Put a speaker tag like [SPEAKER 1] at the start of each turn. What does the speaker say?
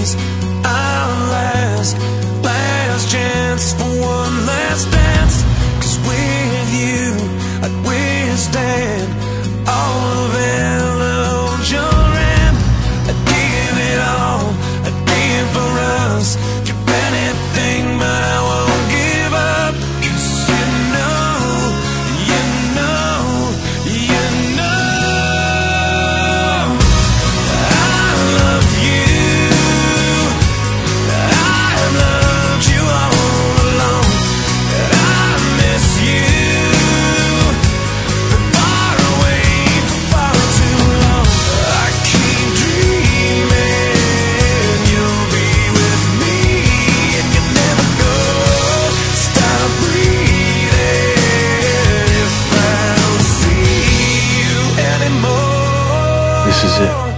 [SPEAKER 1] is our last chance for one last dance. 'Cause with you I'd withstand all of illusion. I'd give it all, I'd give for us, give anything, but I won't give up. 'Cause you know, you know, you know I love you. I've loved you all along, and I miss you. Been far away for far too long. I keep dreaming you'll be with me, and you never go. Stop breathing if I don't see you anymore.
[SPEAKER 2] This is it.